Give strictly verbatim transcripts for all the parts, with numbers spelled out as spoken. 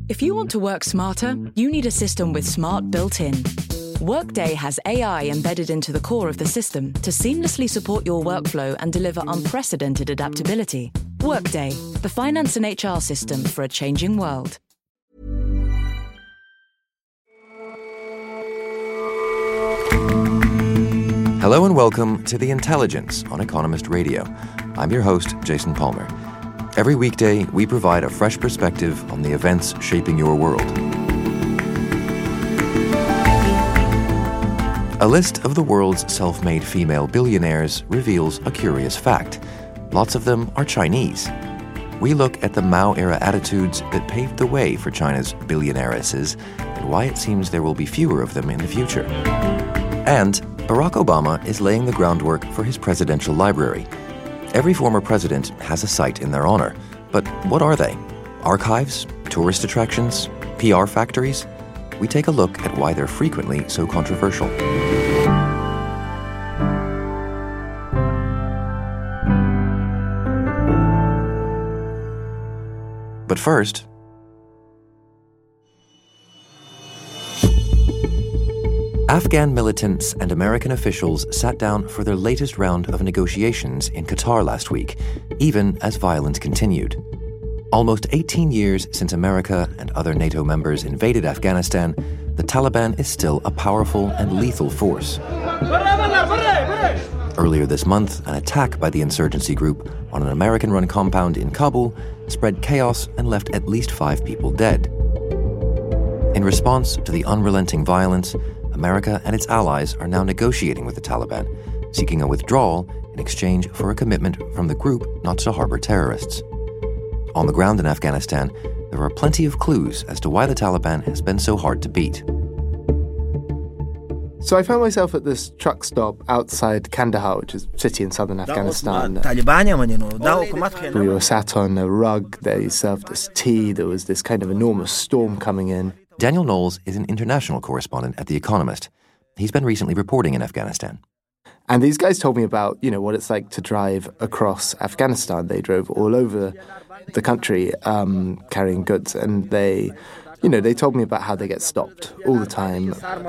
If you want to work smarter, you need a system with smart built-in. Workday has A I embedded into the core of the system to seamlessly support your workflow and deliver unprecedented adaptability. Workday, the finance and H R system for a changing world. Hello and welcome to The Intelligence on Economist Radio. I'm your host, Jason Palmer. Every weekday, we provide a fresh perspective on the events shaping your world. A list of the world's self-made female billionaires reveals a curious fact. Lots of them are Chinese. We look at the Mao-era attitudes that paved the way for China's billionairesses and why it seems there will be fewer of them in the future. And Barack Obama is laying the groundwork for his presidential library. Every former president has a site in their honor. But what are they? Archives? Tourist attractions? P R factories? We take a look at why they're frequently so controversial. But first, Afghan militants and American officials sat down for their latest round of negotiations in Qatar last week, even as violence continued. Almost eighteen years since America and other NATO members invaded Afghanistan, the Taliban is still a powerful and lethal force. Earlier this month, an attack by the insurgency group on an American-run compound in Kabul spread chaos and left at least five people dead. In response to the unrelenting violence, America and its allies are now negotiating with the Taliban, seeking a withdrawal in exchange for a commitment from the group not to harbor terrorists. On the ground in Afghanistan, there are plenty of clues as to why the Taliban has been so hard to beat. So I found myself at this truck stop outside Kandahar, which is a city in southern Afghanistan. We were sat on a rug, they served us tea, there was this kind of enormous storm coming in. Daniel Knowles is an international correspondent at The Economist. He's been recently reporting in Afghanistan. And these guys told me about, you know, what it's like to drive across Afghanistan. They drove all over the country um, carrying goods, and they, you know, they told me about how they get stopped all the time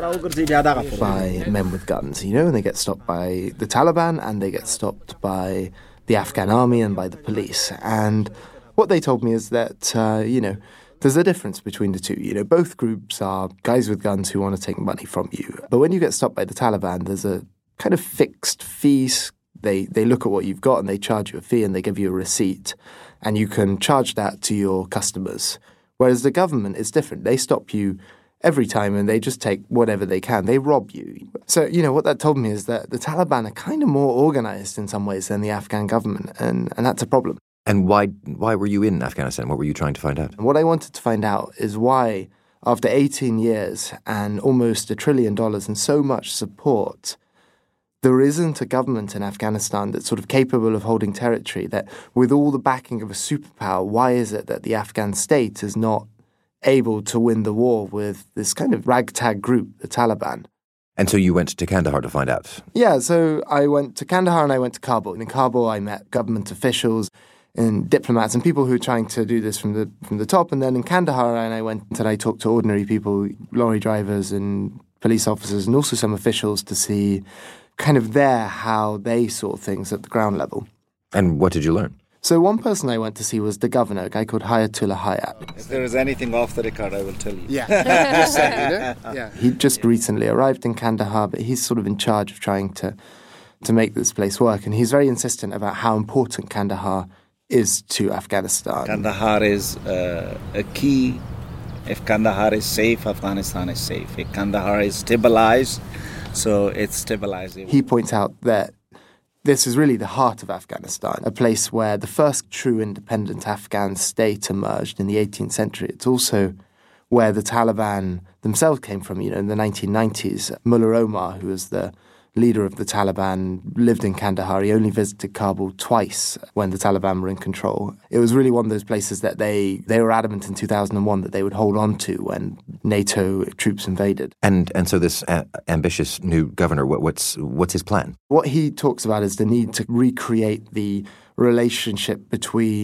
by men with guns, you know, and they get stopped by the Taliban and they get stopped by the Afghan army and by the police. And what they told me is that, uh, you know, there's a difference between the two. You know, both groups are guys with guns who want to take money from you. But when you get stopped by the Taliban, there's a kind of fixed fees. They they look at what you've got and they charge you a fee and they give you a receipt. And you can charge that to your customers. Whereas the government is different. They stop you every time and they just take whatever they can. They rob you. So, you know, what that told me is that the Taliban are kind of more organized in some ways than the Afghan government. And, and that's a problem. And why why were you in Afghanistan? What were you trying to find out? What I wanted to find out is why, after eighteen years and almost a trillion dollars and so much support, there isn't a government in Afghanistan that's sort of capable of holding territory, that with all the backing of a superpower, why is it that the Afghan state is not able to win the war with this kind of ragtag group, the Taliban? And so you went to Kandahar to find out? Yeah, so I went to Kandahar and I went to Kabul. And in Kabul, I met government officials and diplomats and people who are trying to do this from the from the top. And then in Kandahar, and I went and I talked to ordinary people, lorry drivers and police officers, and also some officials to see kind of there how they saw things at the ground level. And what did you learn? So one person I went to see was the governor, a guy called Hayatullah Hayat. If there is anything off the record, I will tell you. Yeah, just say, you know? Yeah. He just recently arrived in Kandahar, but he's sort of in charge of trying to to make this place work. And he's very insistent about how important Kandahar is to Afghanistan. Kandahar is uh, a key. If Kandahar is safe, Afghanistan is safe. If Kandahar is stabilized, so it's stabilizing. He points out that this is really the heart of Afghanistan, a place where the first true independent Afghan state emerged in the eighteenth century. It's also where the Taliban themselves came from. You know, in the nineteen nineties, Mullah Omar, who was the leader of the Taliban, lived in Kandahar. He only visited Kabul twice when the Taliban were in control. It was really one of those places that they, they were adamant in two thousand one that they would hold on to when NATO troops invaded. And and so this uh, ambitious new governor, what, what's what's his plan? What he talks about is the need to recreate the relationship between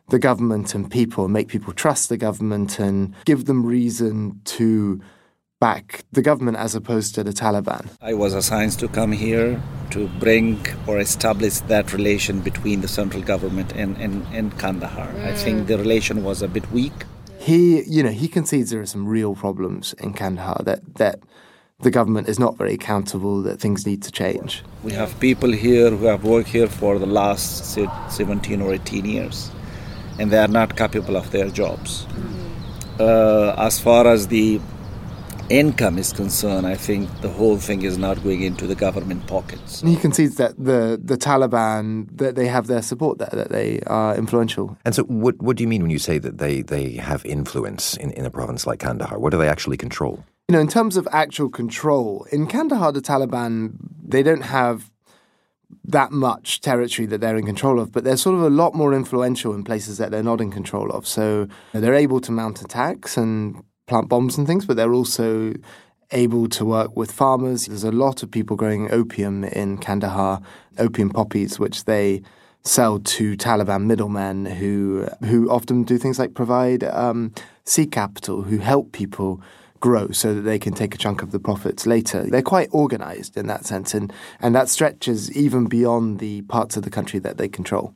the government and people, make people trust the government and give them reason to back the government as opposed to the Taliban. I was assigned to come here to bring or establish that relation between the central government and, and, and Kandahar. Mm. I think the relation was a bit weak. He, you know, he concedes there are some real problems in Kandahar, that, that the government is not very accountable, that things need to change. We have people here who have worked here for the last seventeen or eighteen years, and they are not capable of their jobs. Mm. Uh, as far as the income is concerned, I think the whole thing is not going into the government pockets. He concedes that the, the Taliban, that they have their support there, that they are influential. And so what what do you mean when you say that they, they have influence in, in a province like Kandahar? What do they actually control? You know, in terms of actual control, in Kandahar, the Taliban, they don't have that much territory that they're in control of, but they're sort of a lot more influential in places that they're not in control of. So they're able to mount attacks and plant bombs and things, but they're also able to work with farmers. There's a lot of people growing opium in Kandahar, opium poppies, which they sell to Taliban middlemen who who often do things like provide um, seed capital, who help people grow so that they can take a chunk of the profits later. They're quite organized in that sense, and, and that stretches even beyond the parts of the country that they control.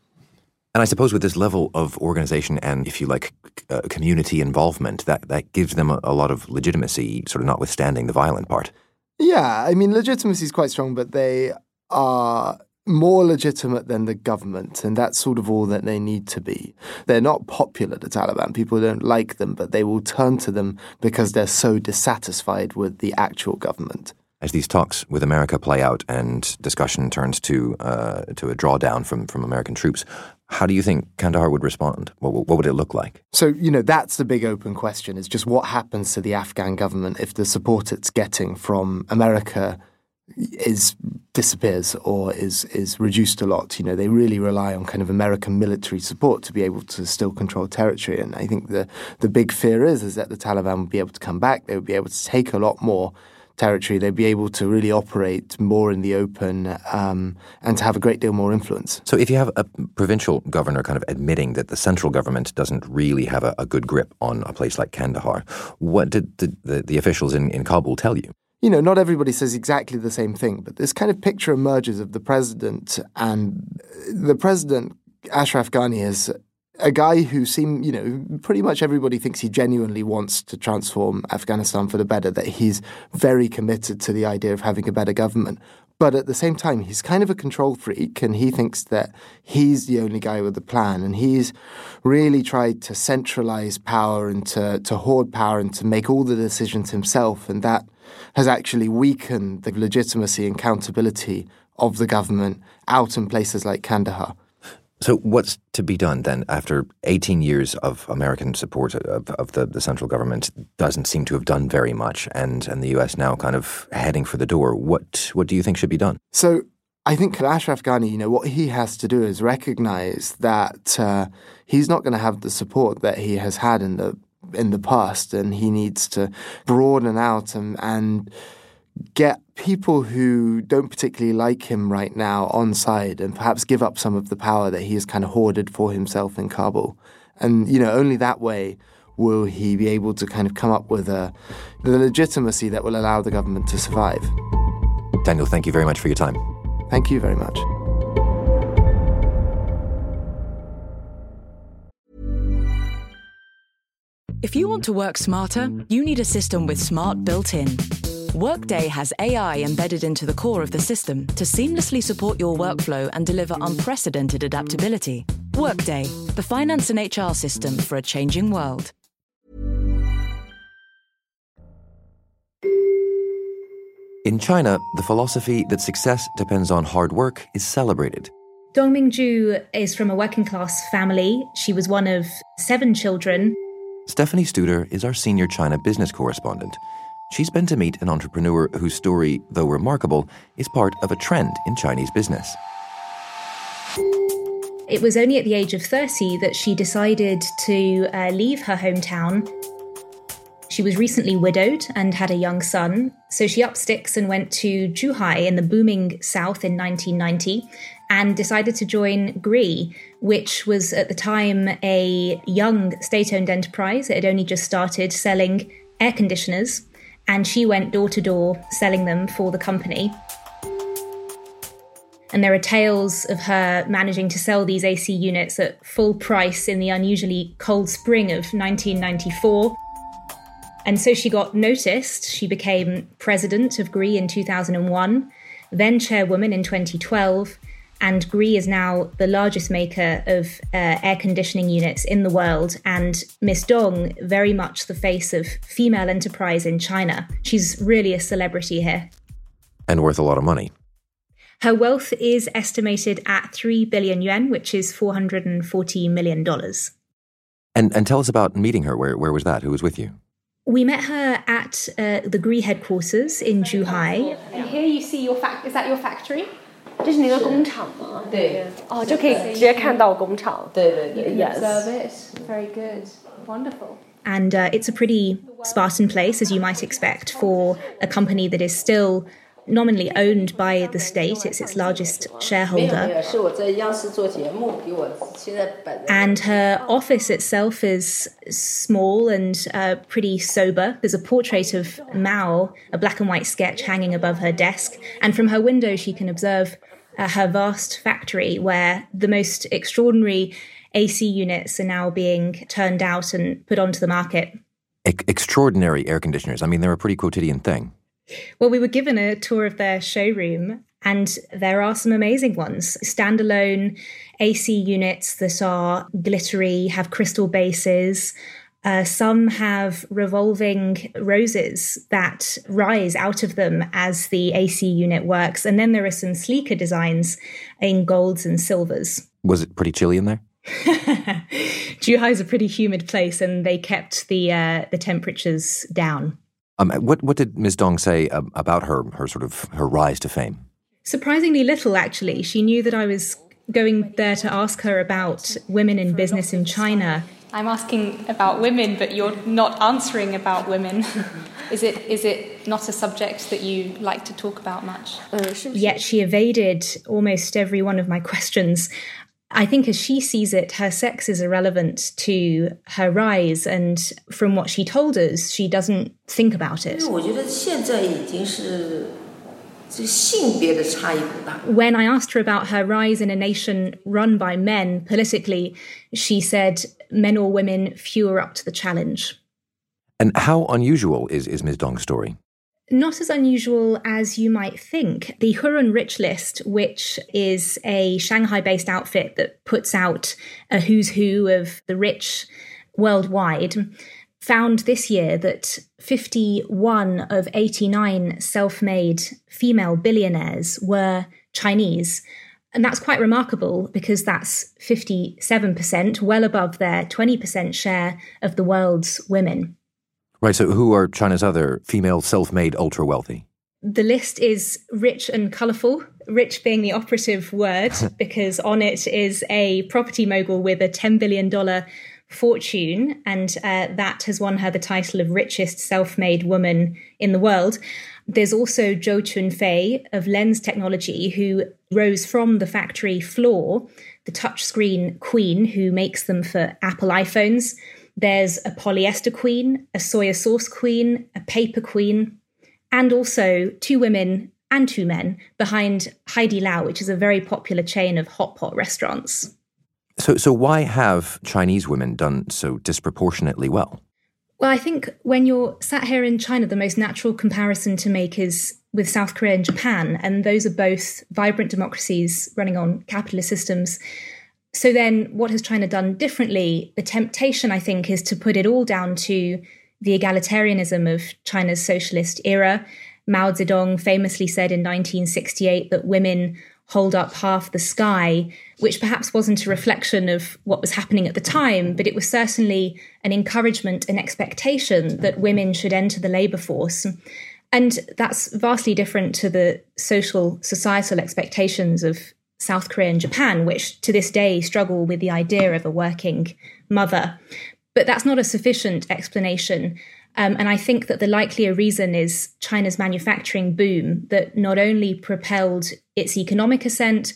And I suppose with this level of organization and, if you like, uh, community involvement, that, that gives them a, a lot of legitimacy, sort of notwithstanding the violent part. Yeah, I mean, legitimacy is quite strong, but they are more legitimate than the government, and that's sort of all that they need to be. They're not popular, the Taliban. People don't like them, but they will turn to them because they're so dissatisfied with the actual government. As these talks with America play out and discussion turns to uh, to a drawdown from, from American troops, how do you think Kandahar would respond? What, what would it look like? So, you know, that's the big open question, is just what happens to the Afghan government if the support it's getting from America is disappears or is is reduced a lot. You know, they really rely on kind of American military support to be able to still control territory. And I think the, the big fear is, is that the Taliban would be able to come back. They would be able to take a lot more territory. They'd be able to really operate more in the open um, and to have a great deal more influence. So if you have a provincial governor kind of admitting that the central government doesn't really have a, a good grip on a place like Kandahar, what did the, the, the officials in, in Kabul tell you? You know, not everybody says exactly the same thing, but this kind of picture emerges of the president, and the president, Ashraf Ghani, is a guy who seemed, you know, pretty much everybody thinks he genuinely wants to transform Afghanistan for the better, that he's very committed to the idea of having a better government. But at the same time, he's kind of a control freak, and he thinks that he's the only guy with a plan. And he's really tried to centralize power and to, to hoard power and to make all the decisions himself. And that has actually weakened the legitimacy and accountability of the government out in places like Kandahar. So what's to be done then after eighteen years of American support of, of the, the central government doesn't seem to have done very much, and, and the U S now kind of heading for the door? What what do you think should be done? So I think Ashraf Ghani, you know, what he has to do is recognize that uh, he's not going to have the support that he has had in the in the past, and he needs to broaden out and and get people who don't particularly like him right now on side, and perhaps give up some of the power that he has kind of hoarded for himself in Kabul. And, you know, only that way will he be able to kind of come up with a, the legitimacy that will allow the government to survive. Daniel, thank you very much for your time. Thank you very much. If you want to work smarter, you need a system with smart built-in. Workday has A I embedded into the core of the system to seamlessly support your workflow and deliver unprecedented adaptability. Workday, the finance and H R system for a changing world. In China, the philosophy that success depends on hard work is celebrated. Dong Mingju is from a working-class family. She was one of seven children. Stephanie Studer is our senior China business correspondent. She's been to meet an entrepreneur whose story, though remarkable, is part of a trend in Chinese business. It was only at the age of thirty that she decided to uh, leave her hometown. She was recently widowed and had a young son, so she upped sticks and went to Zhuhai in the booming south in nineteen ninety and decided to join Gree, which was at the time a young state-owned enterprise. It had only just started selling air conditioners, and she went door to door selling them for the company. And there are tales of her managing to sell these A C units at full price in the unusually cold spring of nineteen ninety-four. And so she got noticed. She became president of Gree in two thousand one, then chairwoman in twenty twelve, and Gree is now the largest maker of uh, air conditioning units in the world. And Miss Dong, very much the face of female enterprise in China. She's really a celebrity here. And worth a lot of money. Her wealth is estimated at three billion yuan, which is four hundred forty million dollars. And and tell us about meeting her. Where where was that? Who was with you? We met her at uh, the Gree headquarters in Zhuhai. And here you see your fact. Is that your factory? 这是你的工厂吗？对。哦，就可以直接看到工厂。对对对。Yes. Observe it. Very good. Wonderful. And uh, it's a pretty Spartan place, as you might expect, for a company that is still nominally owned by the state. It's its largest shareholder. And her office itself is small and uh, pretty sober. There's a portrait of Mao, a black and white sketch hanging above her desk. And from her window, she can observe uh, her vast factory where the most extraordinary A C units are now being turned out and put onto the market. E- extraordinary air conditioners. I mean, they're a pretty quotidian thing. Well, we were given a tour of their showroom, and there are some amazing ones. Standalone A C units that are glittery, have crystal bases. Uh, some have revolving roses that rise out of them as the A C unit works. And then there are some sleeker designs in golds and silvers. Was it pretty chilly in there? Zhuhai is a pretty humid place, and they kept the uh, the temperatures down. Um, what what did Miz Dong say um, about her her sort of her rise to fame? Surprisingly little, actually. She knew that I was going there to ask her about women in business in China. I'm asking about women, but you're not answering about women. Is it is it not a subject that you like to talk about much? Yet she evaded almost every one of my questions. I think as she sees it, her sex is irrelevant to her rise, and from what she told us, she doesn't think about it. When I asked her about her rise in a nation run by men politically, she said men or women, few are up to the challenge. And how unusual is, is Miz Dong's story? Not as unusual as you might think. The Hurun Rich List, which is a Shanghai-based outfit that puts out a who's who of the rich worldwide, found this year that fifty-one of eighty-nine self-made female billionaires were Chinese. And that's quite remarkable because that's fifty-seven percent, well above their twenty percent share of the world's women. Right, so who are China's other female self-made ultra-wealthy? The list is rich and colourful, rich being the operative word, because on it is a property mogul with a ten billion dollars fortune, and uh, that has won her the title of richest self-made woman in the world. There's also Zhou Chunfei of Lens Technology, who rose from the factory floor, the touchscreen queen who makes them for Apple iPhones. There's a polyester queen, a soya sauce queen, a paper queen, and also two women and two men behind Haidi Lao, which is a very popular chain of hot pot restaurants. So, so why have Chinese women done so disproportionately well? Well, I think when you're sat here in China, the most natural comparison to make is with South Korea and Japan, and those are both vibrant democracies running on capitalist systems. So then what has China done differently? The temptation, I think, is to put it all down to the egalitarianism of China's socialist era. Mao Zedong famously said in nineteen sixty-eight that women hold up half the sky, which perhaps wasn't a reflection of what was happening at the time, but it was certainly an encouragement and expectation that women should enter the labour force. And that's vastly different to the social, societal expectations of South Korea and Japan, which to this day struggle with the idea of a working mother. But that's not a sufficient explanation. Um, and I think that the likelier reason is China's manufacturing boom that not only propelled its economic ascent,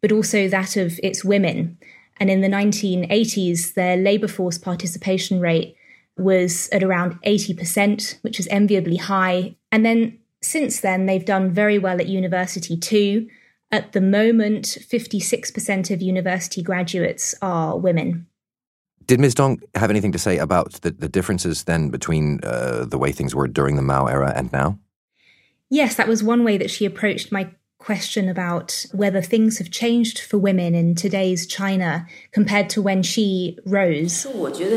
but also that of its women. And in the nineteen eighties, their labour force participation rate was at around eighty percent, which is enviably high. And then since then, they've done very well at university too. At the moment, fifty-six percent of university graduates are women. Did Miz Dong have anything to say about the, the differences then between uh, the way things were during the Mao era and now? Yes, that was one way that she approached my question about whether things have changed for women in today's China compared to when she rose.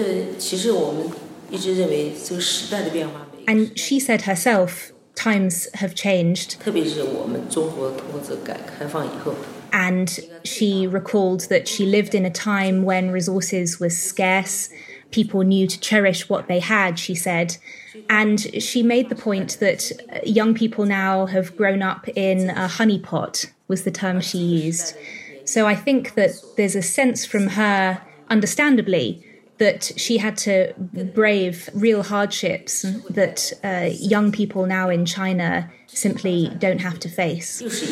And she said herself, times have changed. And she recalled that she lived in a time when resources were scarce. People knew to cherish what they had, she said. And she made the point that young people now have grown up in a honeypot, was the term she used. So I think that there's a sense from her, understandably, that she had to brave real hardships that uh, young people now in China simply don't have to face. Is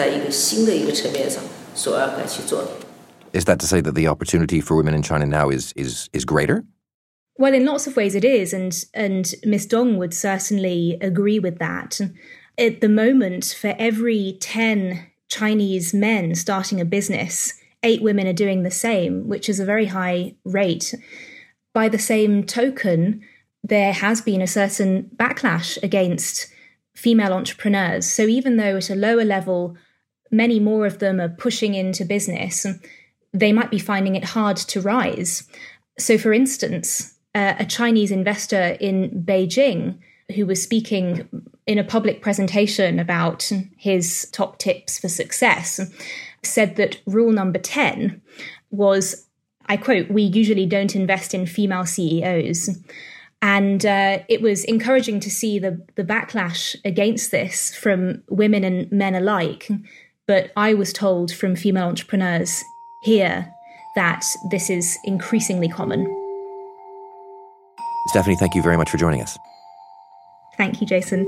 that to say that the opportunity for women in China now is is is greater? Well, in lots of ways it is, and and Miz Dong would certainly agree with that. At the moment, for every ten Chinese men starting a business, eight women are doing the same, which is a very high rate. By the same token, there has been a certain backlash against female entrepreneurs. So even though at a lower level, many more of them are pushing into business, they might be finding it hard to rise. So for instance, uh, a Chinese investor in Beijing who was speaking in a public presentation about his top tips for success said that rule number ten was, I quote, "We usually don't invest in female C E Os." And uh, it was encouraging to see the, the backlash against this from women and men alike. But I was told from female entrepreneurs here that this is increasingly common. Stephanie, thank you very much for joining us. Thank you, Jason.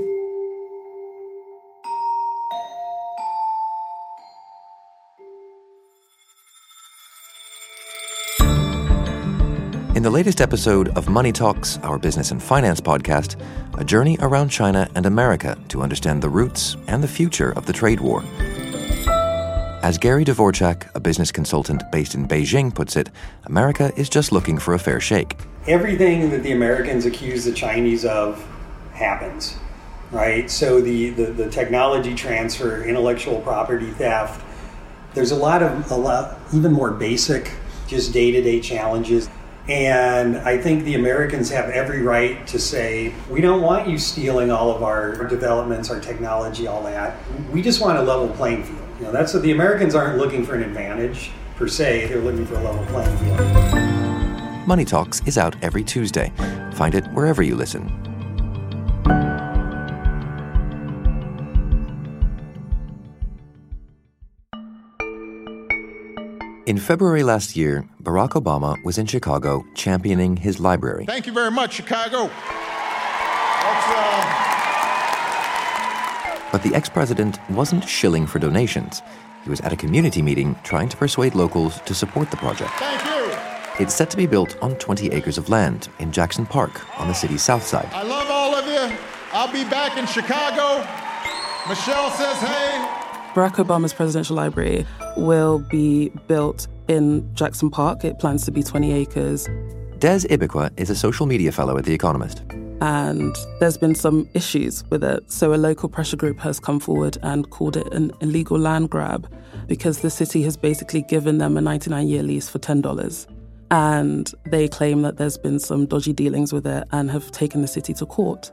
In the latest episode of Money Talks, our business and finance podcast, a journey around China and America to understand the roots and the future of the trade war. As Gary Dvorchak, a business consultant based in Beijing, puts it, America is just looking for a fair shake. Everything that the Americans accuse the Chinese of happens, right? So the, the, the technology transfer, intellectual property theft, there's a lot of, a lot, even more basic, just day-to-day challenges. And I think the Americans have every right to say, we don't want you stealing all of our developments, our technology, all that. We just want a level playing field. You know, that's what the Americans aren't looking for an advantage per se. They're looking for a level playing field. Money Talks is out every Tuesday. Find it wherever you listen. In February last year, Barack Obama was in Chicago championing his library. Thank you very much, Chicago. That's, uh... But the ex-president wasn't shilling for donations. He was at a community meeting trying to persuade locals to support the project. Thank you. It's set to be built on twenty acres of land in Jackson Park on the city's south side. I love all of you. I'll be back in Chicago. Michelle says hey. Barack Obama's presidential library will be built in Jackson Park. It plans to be twenty acres. Des Ibekwe is a social media fellow at The Economist. And there's been some issues with it. So a local pressure group has come forward and called it an illegal land grab because the city has basically given them a ninety-nine year lease for ten dollars. And they claim that there's been some dodgy dealings with it and have taken the city to court.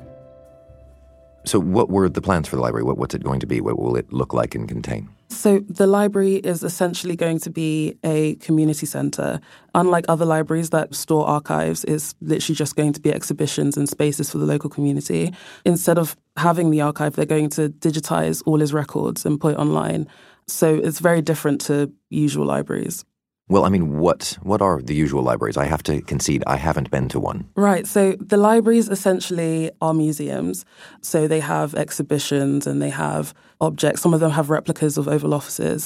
So what were the plans for the library? What, what's it going to be? What will it look like and contain? So the library is essentially going to be a community centre. Unlike other libraries that store archives, it's literally just going to be exhibitions and spaces for the local community. Instead of having the archive, they're going to digitise all his records and put it online. So it's very different to usual libraries. Well, I mean, what what are the usual libraries? I have to concede, I haven't been to one. Right. So the libraries essentially are museums. So they have exhibitions and they have objects. Some of them have replicas of Oval Offices.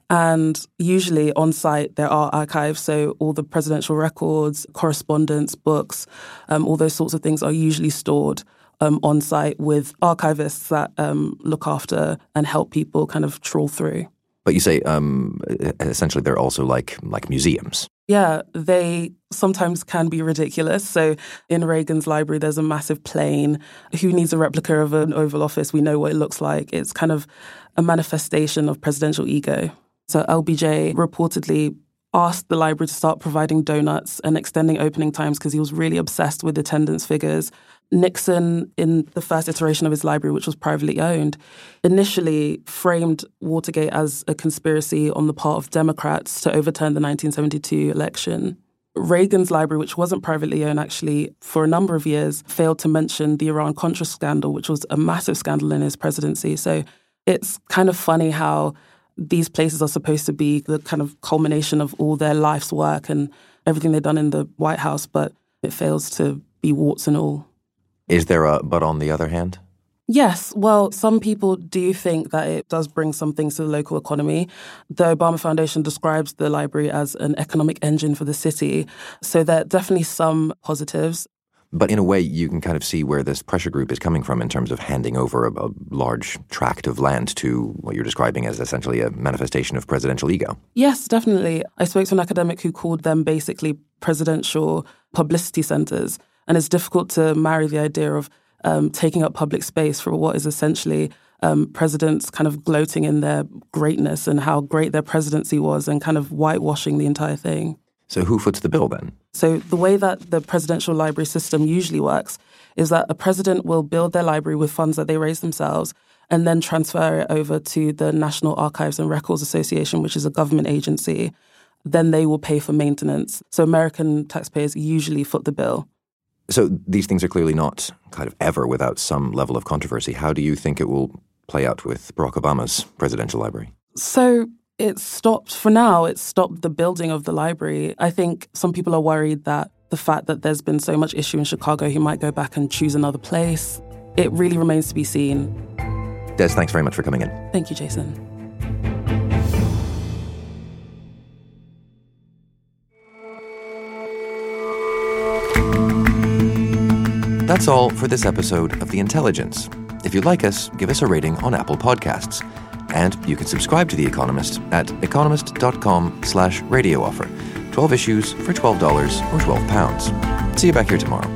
And usually on site, there are archives. So all the presidential records, correspondence, books, um, all those sorts of things are usually stored um, on site with archivists that um, look after and help people kind of trawl through. But you say um, essentially they're also like like museums. Yeah, they sometimes can be ridiculous. So in Reagan's library, there's a massive plane. Who needs a replica of an Oval Office? We know what it looks like. It's kind of a manifestation of presidential ego. So L B J reportedly asked the library to start providing donuts and extending opening times because he was really obsessed with attendance figures. Nixon, in the first iteration of his library, which was privately owned, initially framed Watergate as a conspiracy on the part of Democrats to overturn the nineteen seventy-two election. Reagan's library, which wasn't privately owned, actually, for a number of years, failed to mention the Iran-Contra scandal, which was a massive scandal in his presidency. So it's kind of funny how these places are supposed to be the kind of culmination of all their life's work and everything they've done in the White House, but it fails to be warts and all. Is there a but on the other hand? Yes. Well, some people do think that it does bring some things to the local economy. The Obama Foundation describes the library as an economic engine for the city. So there are definitely some positives. But in a way, you can kind of see where this pressure group is coming from in terms of handing over a, a large tract of land to what you're describing as essentially a manifestation of presidential ego. Yes, definitely. I spoke to an academic who called them basically presidential publicity centers. And it's difficult to marry the idea of um, taking up public space for what is essentially um, presidents kind of gloating in their greatness and how great their presidency was and kind of whitewashing the entire thing. So who foots the bill then? So the way that the presidential library system usually works is that a president will build their library with funds that they raise themselves and then transfer it over to the National Archives and Records Association, which is a government agency. Then they will pay for maintenance. So American taxpayers usually foot the bill. So these things are clearly not kind of ever without some level of controversy. How do you think it will play out with Barack Obama's presidential library? So it's stopped, for now, it's stopped the building of the library. I think some people are worried that the fact that there's been so much issue in Chicago, he might go back and choose another place. It really remains to be seen. Des, thanks very much for coming in. Thank you, Jason. That's all for this episode of The Intelligence. If you like us, give us a rating on Apple Podcasts. And you can subscribe to The Economist at economist.com slash radio offer. twelve issues for twelve dollars or twelve pounds. See you back here tomorrow.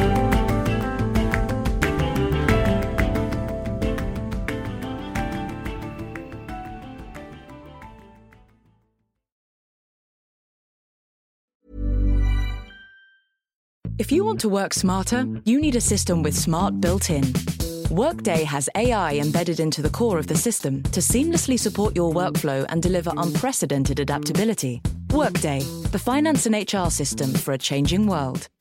If you want to work smarter, you need a system with smart built-in. Workday has A I embedded into the core of the system to seamlessly support your workflow and deliver unprecedented adaptability. Workday, the finance and H R system for a changing world.